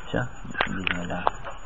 Все? Бисмилля.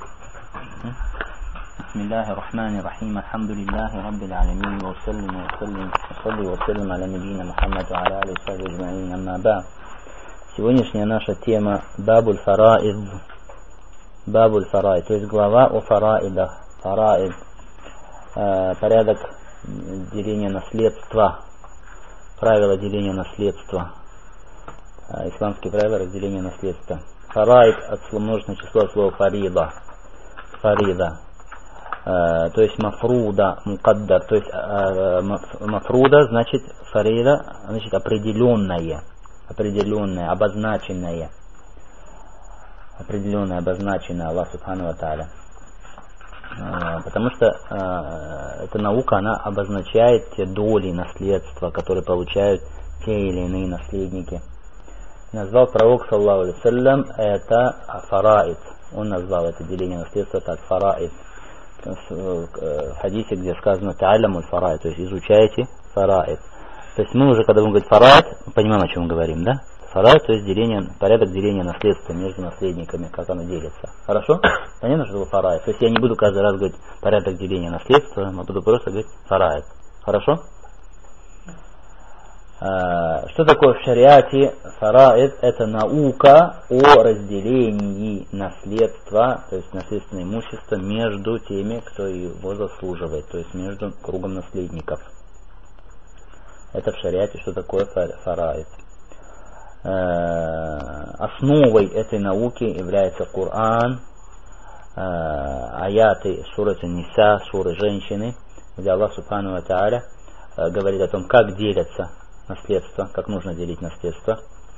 Бисмиллахи рахмани рахим. Алхамдулиллахи раббил алямин. Ва салли ва саллим аля набийна Мухаммаду аля алейхи ва сахбихи аджмаин. Амма ба'д. Сегодняшняя наша тема Бабуль фараид. Бабуль фараид, то есть глава о фараидах. Фараид. Порядок деления наследства. Правила деления наследства. Исламские правила разделения наследства. Фараид от множественного числа слова фарида. Фарида. То есть мафруда, мукаддар. То есть мафруда значит фарида, значит определенное. Определенное, обозначенное. Определенное, обозначенное Аллах Субхану ва Тааля. Потому что эта наука, она обозначает те доли наследства, которые получают те или иные наследники. Назвал пророк, саллаллаху алейхи ва саллям, это фараид. Он назвал это деление наследства так фараид. В хадисе, где сказано та'алямуль фараид, то есть изучайте фараид. То есть мы уже, когда будем говорить фараид, понимаем, о чем мы говорим, да? Фараид, то есть порядок деления наследства между наследниками, как оно делится. Хорошо? Понятно, что это фараид? То есть я не буду каждый раз говорить порядок деления наследства, но буду просто говорить фараид. Хорошо? Что такое в шариате фараид? Это наука о разделении наследства, то есть наследственное имущество между теми, кто его заслуживает, то есть между кругом наследников. Это в шариате, что такое фараид. Основой этой науки является Коран, аяты суры Ниса, суры женщины, где Аллах Субхану ва Тааля говорит о том, как делятся наследство, как нужно делить наследство.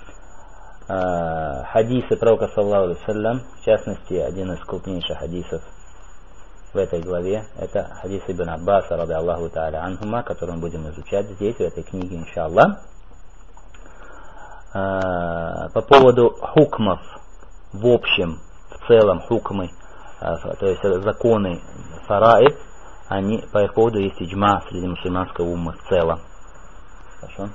Хадисы пророка, саллаллаху алейхи ва саллям, в частности, один из крупнейших хадисов в этой главе, это хадис Ибн Аббаса, ради Аллаху Тааля анхума, который мы будем изучать здесь, в этой книге, иншаллах. По поводу хукмов, в общем, в целом хукмы, то есть законы фараид, по их поводу есть иджма среди мусульманской уммы в целом. Хорошо.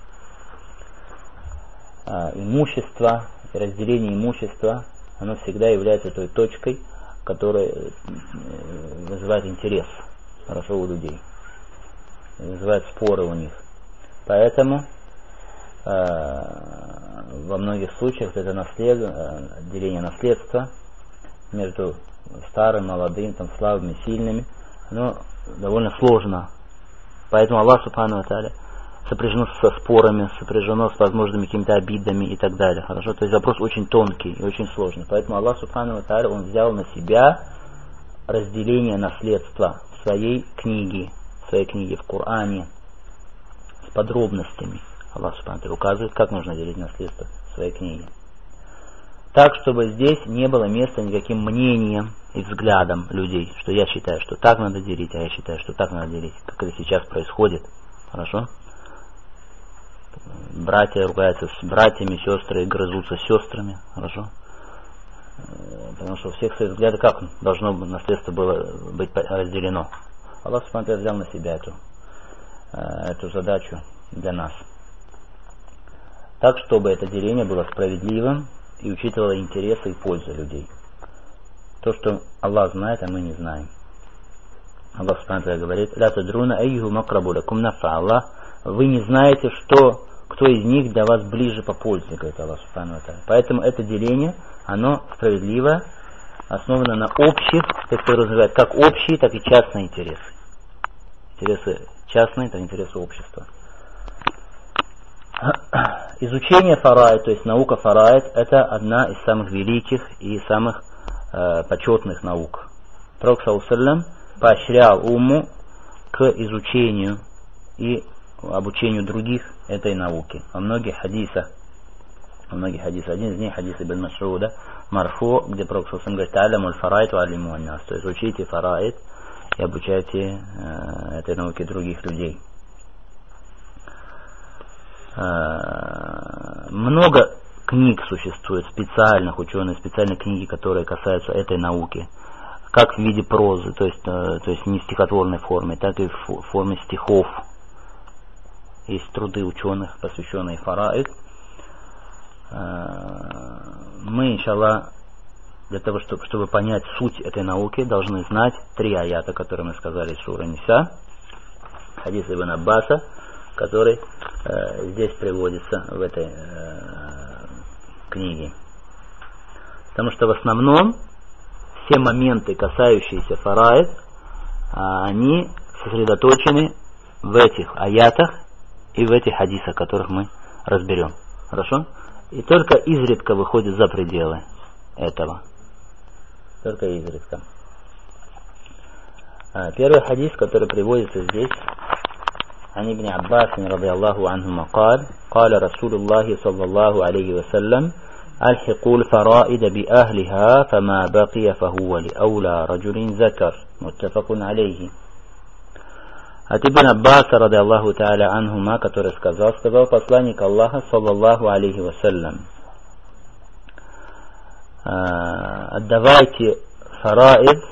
Имущество, разделение имущества, оно всегда является той точкой, которая вызывает интерес, хорошо, у людей, вызывает споры у них. Поэтому во многих случаях это деление наследства между старым, молодым, слабыми, сильными, оно довольно сложно. Поэтому Аллах Субхану ва Тааля сопряжено со спорами, сопряжено с возможными какими-то обидами и так далее. Хорошо? То есть вопрос очень тонкий и очень сложный. Поэтому Аллах Субхану ва Тааля, Он взял на себя разделение наследства в своей книге в Коране, с подробностями. Аллах Субхану ва Тааля указывает, как нужно делить наследство в своей книге. Так, чтобы здесь не было места никаким мнениям и взглядам людей, что я считаю, что так надо делить, а я считаю, что так надо делить, как это сейчас происходит. Хорошо? Братья ругаются с братьями, сестры грызутся с сестрами. Хорошо? Потому что у всех свои взгляды, как должно наследство было быть разделено. Аллах Субхану ва Тааля взял на себя эту задачу для нас. Так, чтобы это деление было справедливым и учитывало интересы и пользу людей. То, что Аллах знает, а мы не знаем. Аллах Субхану ва Тааля говорит: «Ля тадруна айюху макрабу лакум нафа». Аллах, вы не знаете, кто из них для вас ближе по пользе, говорит Аллах Субхану ва Тааля. Поэтому это деление, оно справедливо, основано на общих, которые называют как общие, так и частные интересы. Интересы частные, так и интересы общества. Изучение фараид, то есть наука фараид, это одна из самых великих и самых почетных наук. Пророк, саллаллаху алейхи ва саллям, поощрял умму к изучению и обучению других этой науки. Во многих хадисах. Один из них хадис Ибн Мас'уда, марфу, где Пророк, саллаллаху алейхи ва саллям, говорит: «Та'алямуль фараид ва алиму ан-нас». То есть учите фараид и обучайте этой науке других людей. Много книг существует, специальных книги, которые касаются этой науки, как в виде прозы, то есть не в стихотворной форме, так и в форме стихов. Есть труды ученых, посвященные фараид. Мы, иншаллах, для того, чтобы понять суть этой науки, должны знать 3 аята, которые мы сказали из Сура Ниса, хадис Ибн Аббаса, который здесь приводится в этой книге. Потому что в основном все моменты, касающиеся фараид, они сосредоточены в этих аятах и в этих хадисах, которых мы разберем. Хорошо? И только изредка выходит за пределы этого. Только изредка. Первый хадис, который приводится здесь, عن ابن عباس رضي الله عنهما قال رسول الله صلى الله عليه وسلم ألحقوا الفرائد بأهلها فما بقي فهو لأولى رجل ذكر متفق عليه. От Ибн Аббаса, ради Аллаху та'аля анхума, который сказал посланник Аллаха, саллаллаху алейхи вассалям: отдавайте фараид,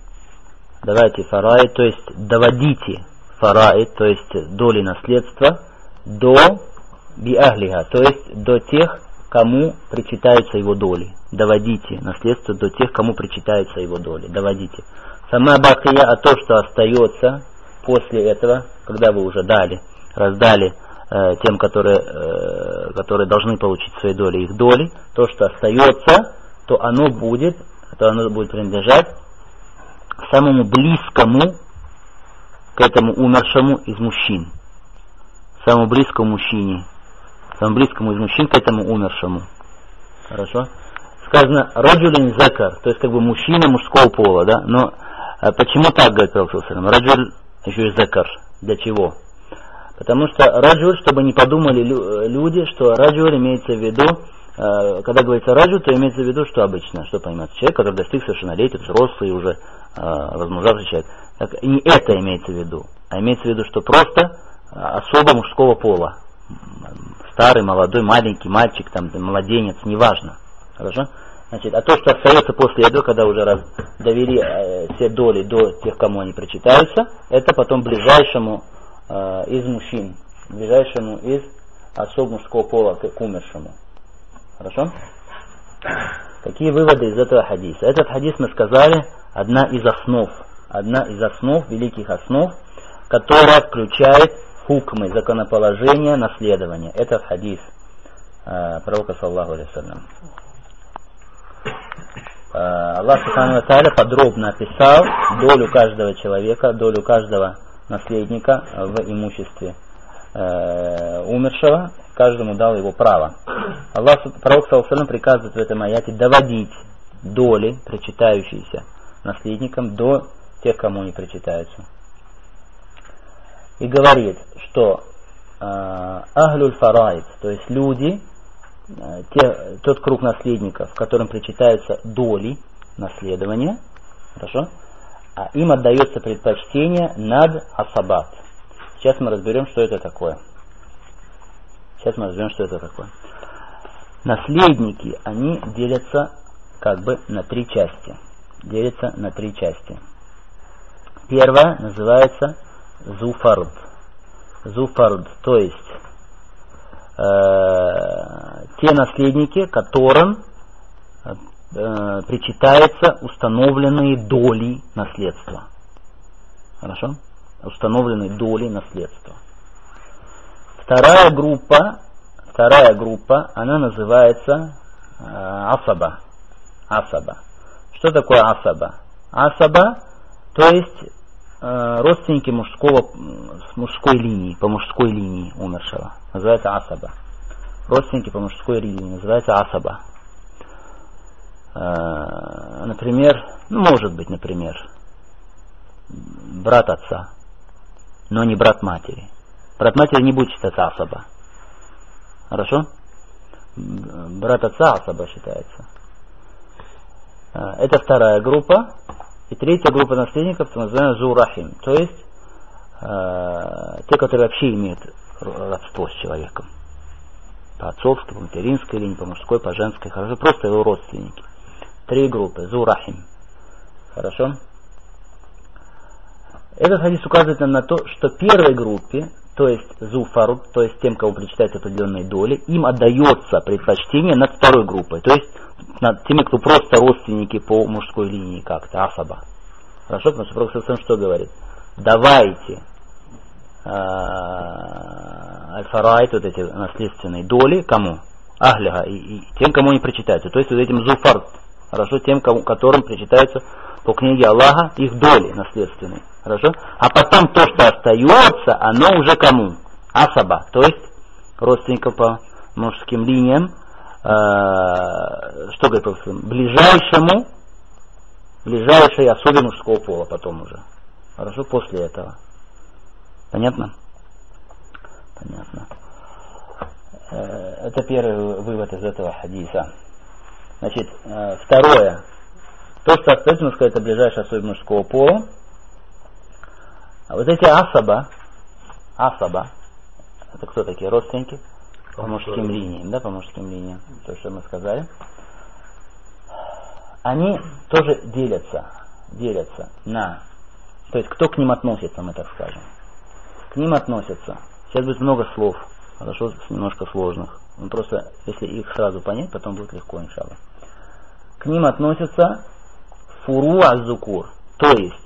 то есть доводите фараид, то есть доли наследства, до биахлиха, то есть до тех, кому причитаются его доли. Доводите наследство до тех, кому причитаются его доли. Доводите. Сама бакия, а то, что остается после этого, когда вы уже раздали тем, которые должны получить свои доли, их доли, то, что остается, то оно будет принадлежать самому близкому к этому умершему из мужчин. Самому близкому мужчине. Самому близкому из мужчин к этому умершему. Хорошо? Сказано раджулин закар, то есть как бы мужчина мужского пола, да? Но почему так говорит Пророк? Раджуль еще и закар. Для чего? Потому что раджуль, чтобы не подумали люди, что раджуль имеется в виду, когда говорится раджуль, то имеется в виду, что обычно, что понимаете, человек, который достиг совершеннолетия, взрослый уже, возмужавший человек. Так, не это имеется в виду, а имеется в виду, что просто особо мужского пола. Старый, молодой, маленький, мальчик, там, младенец, неважно. Хорошо? Значит, а то, что остается после этого, когда уже довели все доли до тех, кому они причитаются, это потом ближайшему из мужчин, ближайшему из особо мужского пола к умершему. Хорошо? Какие выводы из этого хадиса? Этот хадис, мы сказали, одна из основ, великих основ, которая включает хукмы, законоположения, наследования. Это хадис пророка, саллаху алейхи вассалям. Аллах субхану ва тааля подробно описал долю каждого человека, долю каждого наследника в имуществе умершего, каждому дал его право. Пророк саллаллаху алейхи ва саллям приказывает в этом аяте доводить доли, причитающиеся наследникам, до тех, кому они причитаются. И говорит, что ахлюль фараид, то есть люди, тот круг наследников, которым причитаются доли наследования, хорошо, а им отдается предпочтение над асабат. Сейчас мы разберем, что это такое. Наследники, они делятся как бы на 3 части. Первая называется зуфард. То есть те наследники, которым причитаются установленные доли наследства. Хорошо? Установленные доли наследства. Вторая группа, она называется асаба. Что такое асаба? Асаба, то есть родственники мужской линии, по мужской линии умершего. Называется асаба. Родственники по мужской линии называется асаба. Например, брат отца, но не брат матери. Брат матери не будет считаться асаба. Хорошо? Брат отца асаба считается. Это вторая группа. И третья группа наследников, мы называем зурахим, то есть те, которые вообще имеют родство с человеком. По отцовской, по материнской линии, по мужской, по женской, хорошо, просто его родственники. 3 группы, зурахим. Хорошо? Этот хадис указывает нам на то, что первой группе, то есть зуфард, то есть тем, кому причитается определенные доли, им отдается предпочтение над второй группой, то есть над теми, кто просто родственники по мужской линии как-то, асаба. Хорошо, потому что Пророк что говорит? Давайте аль-фарайт, вот эти наследственные доли, кому? Ахляга, и тем, кому они причитаются. То есть вот этим зуфард, хорошо, тем, которым причитаются по книге Аллаха их доли наследственные. Хорошо? А потом то, что остается, оно уже кому? Асаба, то есть родственников по мужским линиям, что говорит Пророк? Ближайшей особе мужского пола потом уже. Хорошо? После этого. Понятно? Понятно. Это первый вывод из этого хадиса. Значит, второе. То, что остается, можно сказать, это ближайшая особь мужского пола. А вот эти асаба, это кто такие? Родственники? По мужским линиям, да, по мужским линиям. То, что мы сказали. Они тоже делятся на... То есть, кто к ним относится, мы так скажем. К ним относятся. Сейчас будет много слов, хорошо, немножко сложных. Но просто, если их сразу понять, потом будет легко, иншаллах. К ним относятся фуру аз-зукур, то есть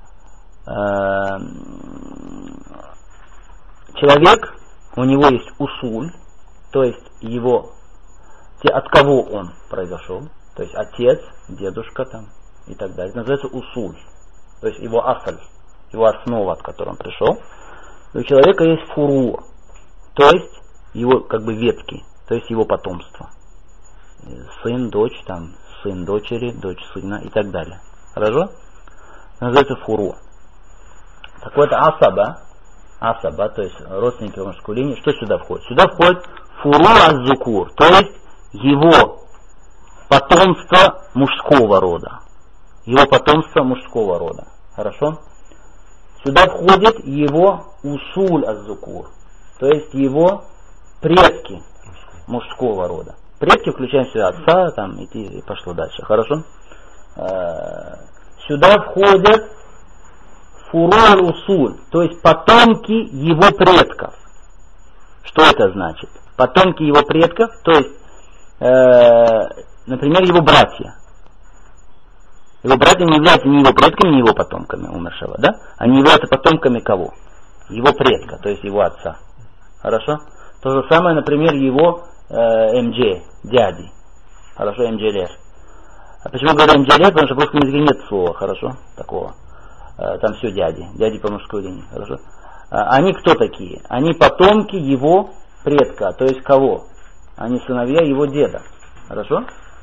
человек, у него есть усуль, то есть его, от кого он произошел, то есть отец, дедушка там и так далее. Это называется усуль, то есть его асаль, его основа, от которой он пришел. И у человека есть фуру, то есть его как бы ветки, то есть его потомство. Сын, дочь, там, сын дочери, дочь сына и так далее. Хорошо? Называется фуру. Так вот, асаба, то есть родственники мужской линии, что сюда входит? Сюда входит фуру аз-зукур, то есть его потомство мужского рода. Его потомство мужского рода. Хорошо? Сюда входит его усуль аз-зукур, то есть его предки мужского рода. Предки включаем сюда отца, там, и пошло дальше. Хорошо? Сюда входят фуру усуль, то есть потомки его предков. Что это значит? Потомки его предков, то есть, например, его братья. Его братья не являются ни его предками, ни его потомками умершего, да? Они являются потомками кого? Его предка, то есть его отца. Хорошо? То же самое, например, его МД, дяди. Хорошо, МДЛР. А почему говорю МДЛР? Потому что в русском языке нет слова, хорошо, такого. Там все дяди по мужской линии, хорошо. Они кто такие? Они потомки его предка, то есть кого? Они сыновья его деда. Хорошо?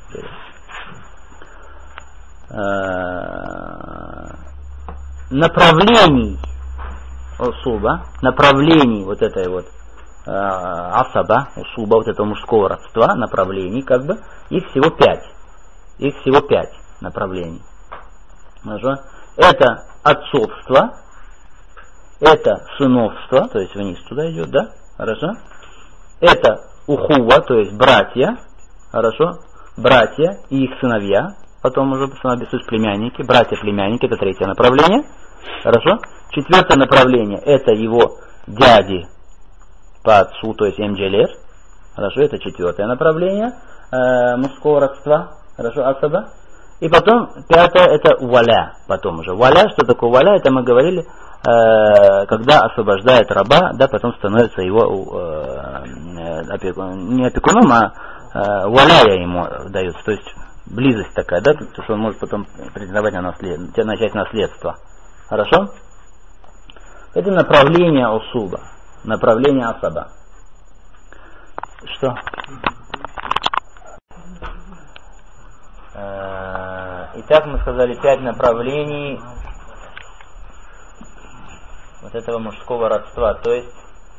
Направлений усуба, направлений вот этой вот асаба, усуба, вот этого мужского родства, направлений, как бы, их всего 5. Их всего 5 направлений. Хорошо? Это отцовство, это сыновство, то есть вниз туда идет, да? Хорошо? Это ухува, то есть братья, хорошо? Братья и их сыновья, потом уже то есть племянники, братья-племянники, это 3 направление, хорошо? 4 направление, это его дяди по отцу, то есть МДЛР, хорошо? Это 4 направление мужского родства, хорошо, асаба. И потом 5 это валя, потом уже. Валя, что такое валя, это мы говорили, когда освобождает раба, да, потом становится его не опекуном, а валяя ему дается, то есть близость такая, да, то, что он может потом претендовать на начать наследство. Хорошо? Это направление усуба, направление асаба. Что? Итак, мы сказали 5 направлений вот этого мужского родства, то есть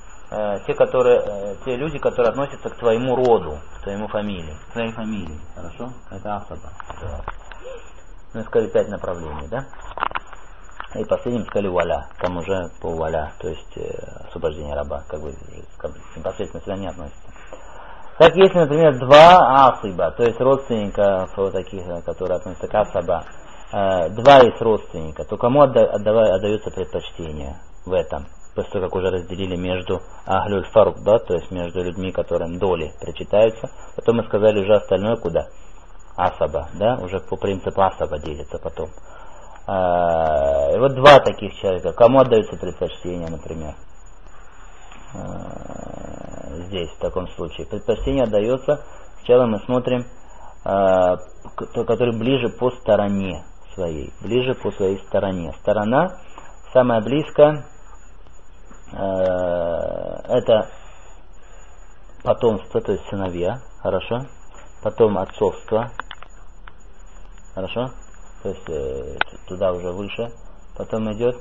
те люди, которые относятся к твоему роду, к твоему фамилии, к твоей фамилии, хорошо? Это асаба. Мы сказали 5 направлений, да? И последним сказали валя, там уже по валя, то есть освобождение раба, как бы непосредственно сюда не относится. Так, если, например, 2 асиба, то есть родственников вот таких, которые относятся к асаба, 2 из родственника, то кому отдается предпочтение в этом? после того, как уже разделили между ахлюль фард, да, то есть между людьми, которым доли причитаются. Потом мы сказали уже остальное куда? Асаба, да, уже по принципу асаба делится потом. И вот два таких человека. Кому отдается предпочтение, например? Здесь, в таком случае. Предпочтение отдается, сначала мы смотрим, который ближе по стороне своей. Ближе по своей стороне. Сторона самая близкая, это потомство, то есть сыновья, хорошо. Потом отцовство, хорошо. То есть туда уже выше. Потом идет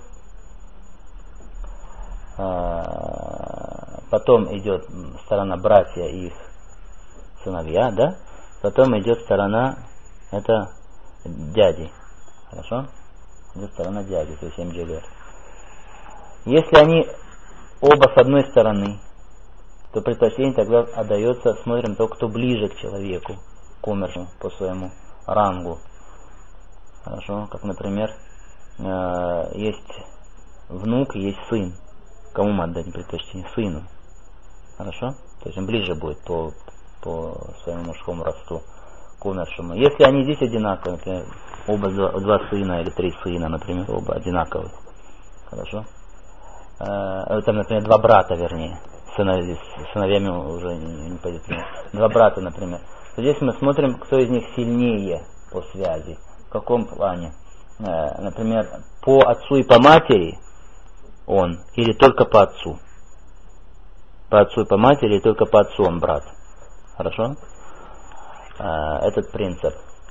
сторона братья и их сыновья, да? Потом идет сторона, это дяди, хорошо? Идет сторона дяди, то есть МДЛ. Если они оба с одной стороны, то предпочтение тогда отдается, смотрим только кто ближе к человеку, к умершему по своему рангу. Хорошо, как, например, есть внук, есть сын. Кому мы отдадим предпочтение? Сыну. Хорошо? То есть он ближе будет по своему мужскому родству к умершему. Если они здесь одинаковые, например, оба два сына или три сына, например, оба одинаковые. Хорошо? Там, например, два брата, вернее. Сыновьями уже не пойдет. Два брата, например. То здесь мы смотрим, кто из них сильнее по связи. В каком плане? Например, по отцу и по матери он, или только по отцу. По отцу и по матери, или только по отцу он брат. Хорошо? Этот принцип.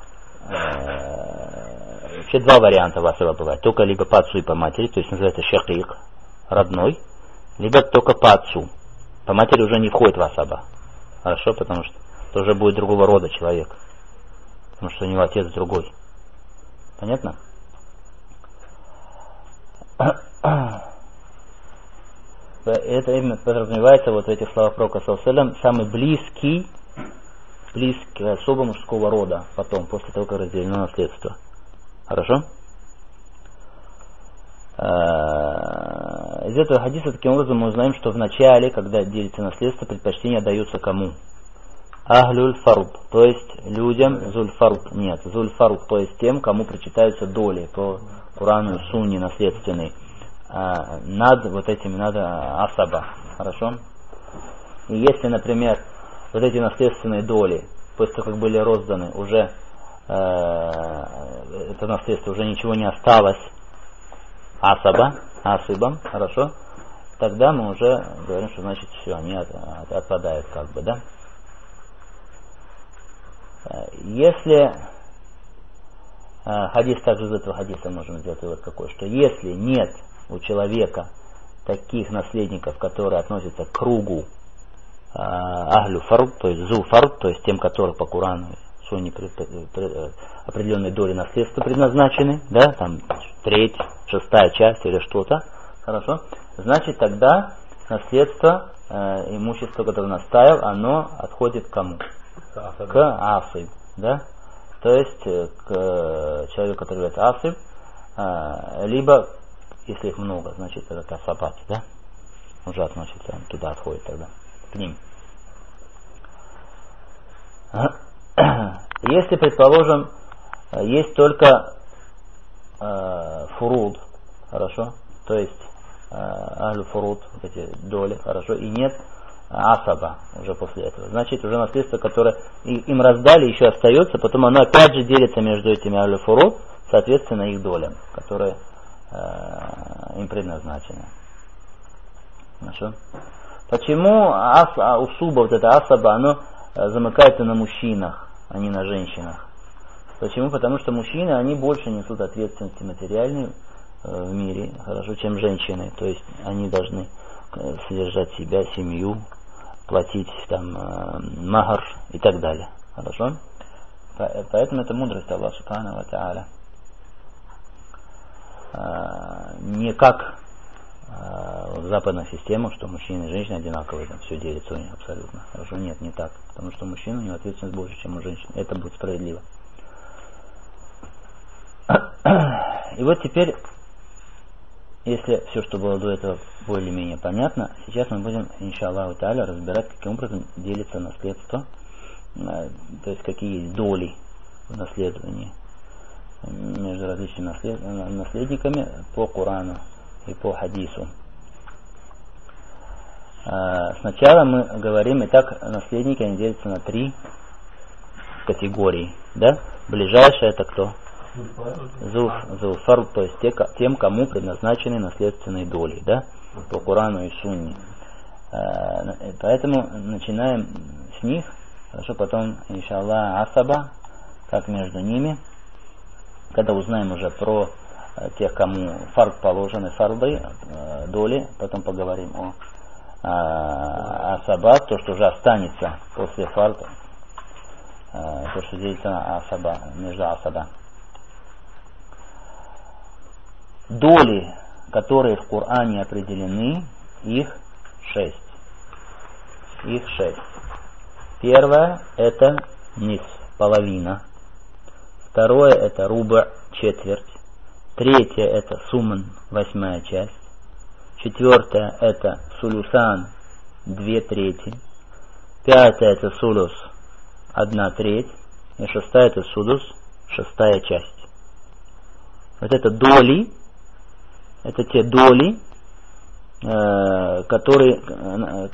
Вообще два варианта у вас бывает. Только либо по отцу и по матери, то есть называется шакик, родной, либо только по отцу. По матери уже не входит в асаба. Хорошо? Потому что это уже будет другого рода человек. Потому что у него отец другой. Понятно? Это именно подразумевается вот в этих словах пророка ﷺ, самый близкий к особо мужского рода потом, после того, как разделено наследство. Хорошо? Из этого хадиса таким образом мы узнаем, что в начале, когда делится наследство, предпочтение даются кому? Ахлюль фард, то есть людям, зульфард нет, зульфард, то есть тем, кому причитаются доли по Корану и Сунне наследственной, над вот этими, над асаба, хорошо? И если, например, вот эти наследственные доли, после того, как были розданы, уже это наследство, уже ничего не осталось асыбам, хорошо? Тогда мы уже говорим, что значит все, они отпадают как бы, да? Если хадис, также из этого хадиса можем сделать вывод какой, что если нет у человека таких наследников, которые относятся к кругу ахлю фард, то есть зул фард, то есть тем, которых по Корану Сунне определенные доли наследства предназначены, да, там треть, шестая часть или что-то, хорошо, значит тогда наследство, имущество, которое он оставил, оно отходит к кому? К асыб, да, то есть к человеку, который является асыб, либо, если их много, значит это касабат, да, уже относится, он туда отходит тогда, к ним. Если, предположим, есть только фуруд, хорошо, то есть ахлю фуруд, эти доли, хорошо, и нет асаба уже после этого, значит уже наследство, которое им раздали, еще остается, потом оно опять же делится между этими ахлю фуруд, соответственно их долям, которые им предназначены. Хорошо. Почему усуба, вот это асаба, оно замыкается на мужчинах, а не на женщинах? Почему? Потому что мужчины, они больше несут ответственности материальной в мире, хорошо, чем женщины. То есть они должны содержать себя, семью, платить там махар и так далее. Хорошо? Поэтому это мудрость Аллаха Субхану ва Тааля. Не как в западных системах, что мужчины и женщины одинаковые, там все делится у них абсолютно. Хорошо? Нет, не так. Потому что у мужчин у него ответственность больше, чем у женщин. Это будет справедливо. И вот теперь если все, что было до этого, более-менее понятно, сейчас мы будем, иншаллаху тааля, разбирать, каким образом делится наследство, то есть какие есть доли в наследовании между различными наследниками по Корану и по хадису. Сначала мы говорим, итак, наследники, они делятся на 3 категории. Да? Ближайшее это кто? Зулфар, то есть тем, кому предназначены наследственные доли, да? По Корану и Сунне. Поэтому начинаем с них, хорошо, потом, иншаллах, асаба, как между ними. Когда узнаем уже про тех, кому фард положены, фарды, доли, потом поговорим о асаба, то, что уже останется после фарда, то, что делится на асаба, между асаба. Доли, которые в Коране определены, их 6. Их 6. Первое это нисф, половина. Второе это руба, четверть. Третье это суман, 8 часть. Четвертое это сулюсан, 2/3. Пятое это сулус, 1/3. И шестая это судус, 6 часть. Вот это доли, это те доли, которыми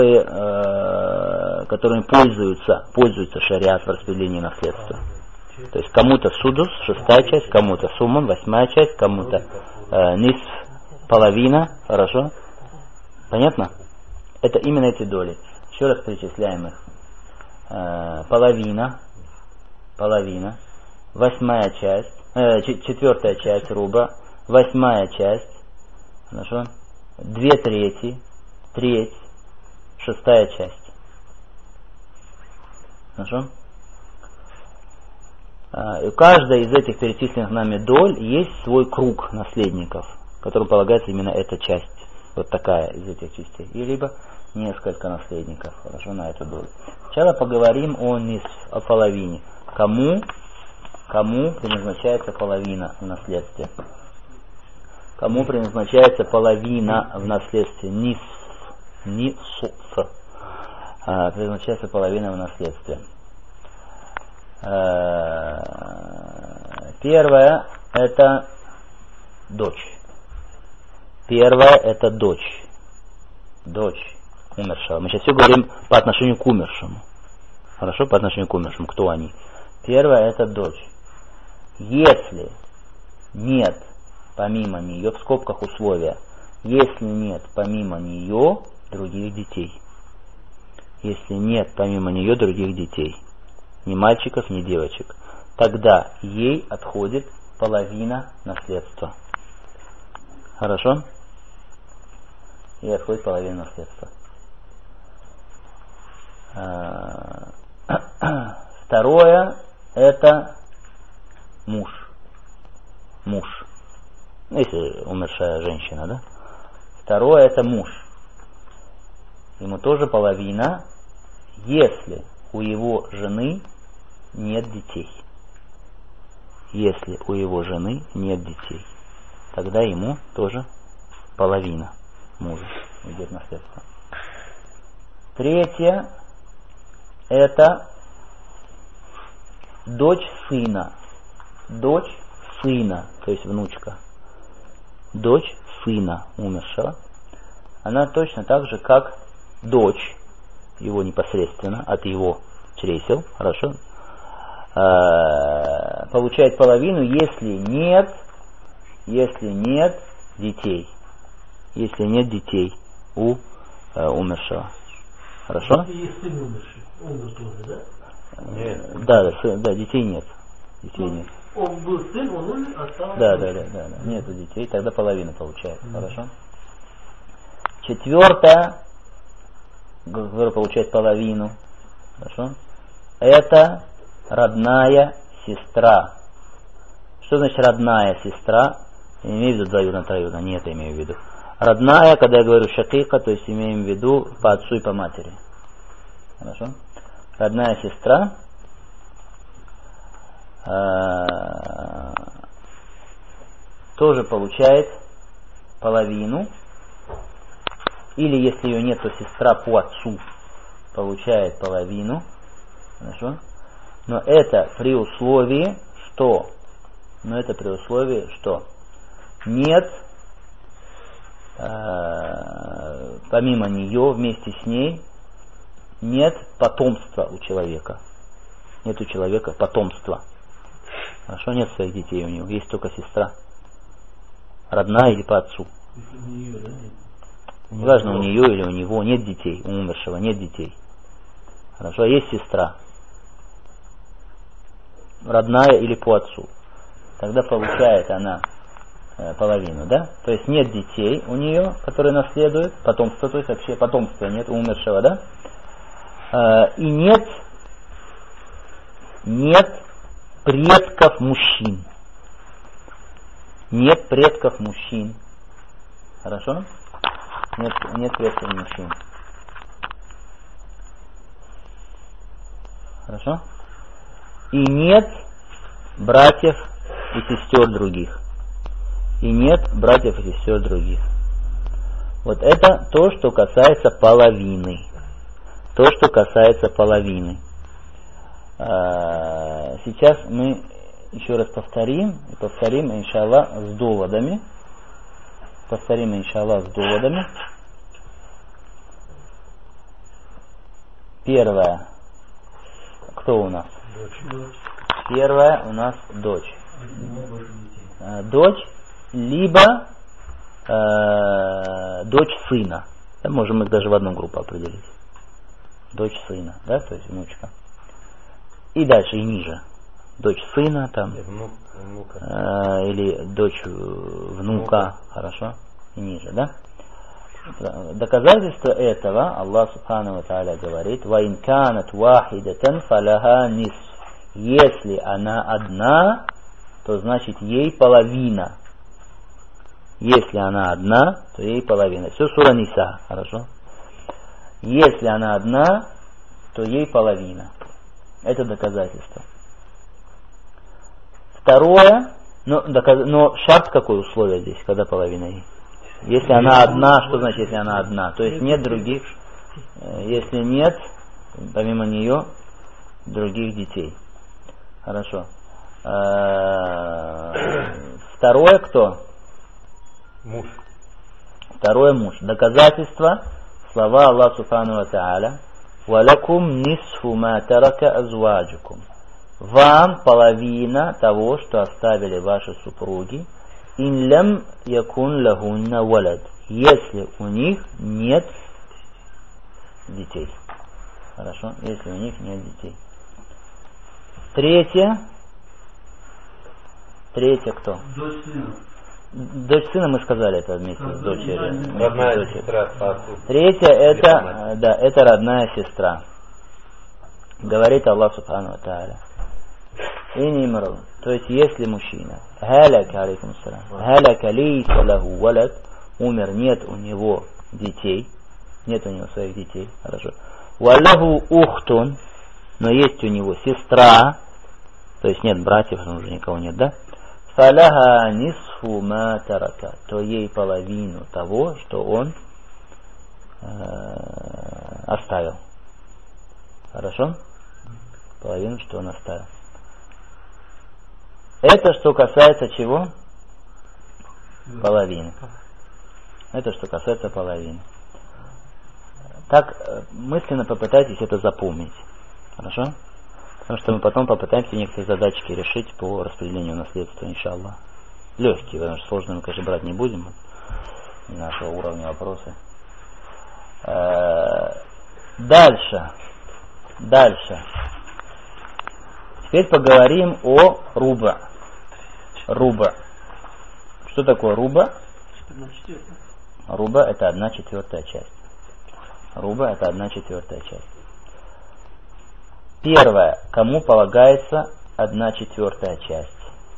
пользуется шариат в распределении наследства. То есть кому-то судус, 6 часть, кому-то суман, 8 часть, кому-то нисф, половина, хорошо? Понятно? Это именно эти доли. Еще раз перечисляем их. Половина, 8 часть, 4 часть руба, 8 часть, хорошо? 2/3, треть, 6 часть. Хорошо? И у каждой из этих перечисленных нами доль есть свой круг наследников, которому полагается именно эта часть. Вот такая из этих частей. И либо несколько наследников, хорошо, на эту долю. Сначала поговорим о нисф, о половине. Кому предназначается половина в наследстве? Кому предназначается половина в наследстве? Нисф. Предназначается половина в наследстве. Первое это дочь. Дочь умершего. Мы сейчас все говорим по отношению к умершему. Хорошо, по отношению к умершему. Кто они? Первое это дочь. Если нет помимо нее, в скобках условия, если нет помимо нее других детей. Если нет помимо нее других детей. Ни мальчиков, ни девочек. Тогда ей отходит половина наследства. Хорошо? Ей отходит половина наследства. Второе это муж. Если умершая женщина, да? Второе это муж. Ему тоже половина, если у его жены нет детей. Если у его жены нет детей, тогда ему тоже половина мужа идет наследство. Третье это дочь сына, то есть внучка. Дочь сына умершего, она точно так же, как дочь его непосредственно от его чресел, хорошо, получает половину, если нет детей. Если нет детей у умершего. Хорошо? Есть сын умерший, умер тоже, да? Нет. Да, детей нет. Он был сын, он умер, остался. Да. Нету детей, тогда половина получается. Хорошо? Четвертое, который получает половину. Хорошо? Это родная сестра. Что значит родная сестра? Я не имею в виду двоюродная, троюродная. Нет, я имею в виду. Родная, когда я говорю шакика, то есть имеем в виду по отцу и по матери. Хорошо? Родная сестра тоже получает половину, или если ее нет, то сестра по отцу получает половину. Хорошо? Но это при условии, что нет помимо нее, вместе с ней, нет потомства у человека. Нет у человека потомства. Хорошо, нет своих детей у него, есть только сестра. Родная или по отцу. Неважно, у нее или у него нет детей, у умершего нет детей. Хорошо, а есть сестра. Родная или по отцу. Тогда получает она половину, да? То есть нет детей у нее, которые наследуют, потомства, то есть вообще потомства нет у умершего, да? И нет предков мужчин. Нет предков мужчин. Хорошо? Нет предков мужчин. Хорошо? И нет братьев и сестер других. И нет братьев и сестер других. Вот это то, что касается половины. То, что касается половины. Сейчас мы еще раз повторим, иншаллах, с доводами. Первое. Кто у нас? Первая у нас дочь. Дочь, либо дочь сына. Да, можем их даже в одну группу определить. Дочь сына, да, то есть внучка. И дальше, и ниже. Дочь сына там. Или дочь внука. Хорошо? И ниже, да? Доказательство этого Аллах Субхану ва Тааля говорит: «Ва ин канат вахидатан фаляха нисф». Если она одна, то значит ей половина. Если она одна, то ей половина. Все сура Ниса, хорошо? Если она одна, то ей половина. Это доказательство. Второе, но шарт какое условие здесь, когда половина ей? Если она одна, что значит, если она одна? То есть нет других, если нет, помимо нее, других детей. Хорошо. Второе кто? Муж. Второе муж. Доказательство, слова Аллаха Субхану ва Тааля: «Валякум нисфу ма тарака азваджукум». Вам половина того, что оставили ваши супруги. «Ин лям якун лахунна валад». Если у них нет детей. Хорошо? Если у них нет детей. Третье кто? Дочь сына. Дочь сына мы сказали это вместе с дочерью. Родная сестра. Третье это родная сестра. Говорит Аллах Субхану ва Тааля: «Инимру». То есть если мужчина халяка лейса лаху валад, умер, нет у него детей, нет у него своих детей, хорошо. Валаху ухтун, но есть у него сестра, то есть нет братьев, уже никого нет, да? Фаляха нисфу ма тарака, то ей половину того, что он оставил. Хорошо? Половину, что он оставил. Это что касается чего? Половины. Это что касается половины. Так мысленно попытайтесь это запомнить. Хорошо? Потому что мы потом попытаемся некоторые задачки решить по распределению наследства, иншаллах. Легкие, потому что сложные мы, конечно, брать не будем. Не нашего уровня вопросы. Дальше. Теперь поговорим о руба. Что такое руба? Руба это 1/4 часть. Руба это 1/4 часть. Первое, кому полагается 1/4 часть?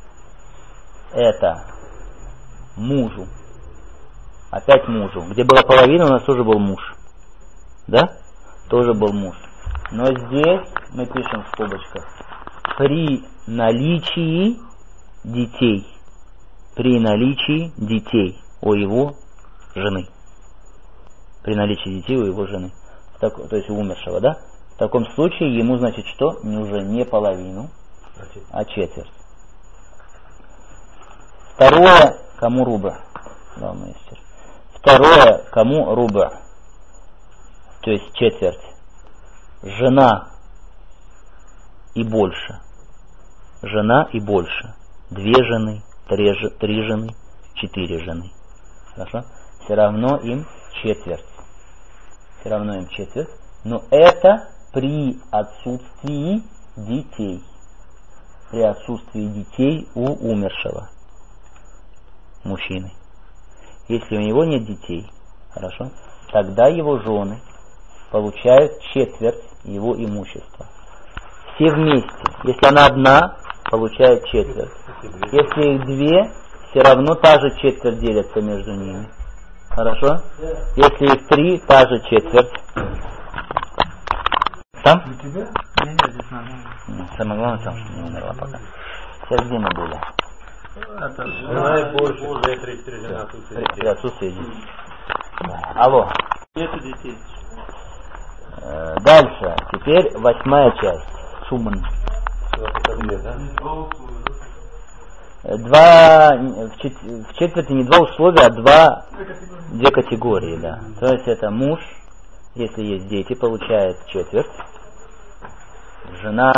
Это мужу. Опять мужу. Где была половина, у нас тоже был муж. Да? Тоже был муж. Но здесь мы пишем в скобочках: при наличии детей. При наличии детей. у его жены. При наличии детей у его жены. То есть у умершего, да? В таком случае ему, значит, что? Уже не половину, а четверть. Второе, кому руба? Да, мастер. Второе, кому руба? То есть четверть. Жена и больше. Жена и больше. 2 жены, 3 жены, 4 жены. Хорошо? Все равно им четверть. Все равно им четверть. Но это при отсутствии детей. При отсутствии детей у умершего мужчины. Если у него нет детей, хорошо, тогда его жены получают четверть его имущества. Все вместе. Если она одна, получает четверть. Если их 2, все равно та же четверть делится между ними. Хорошо? Если их 3, та же четверть. Там? У тебя? Нет, здесь нормально. Самое главное, там, что не умерла пока. Сейчас где мы были? Жена и больше, 3 жена, При отсутствии детей. Алло. Нету детей. Дальше. Теперь 8-я часть. Шуман. В четверти не 2 условия, а 2 категории, да. То есть это муж, если есть дети, получает четверть. Жена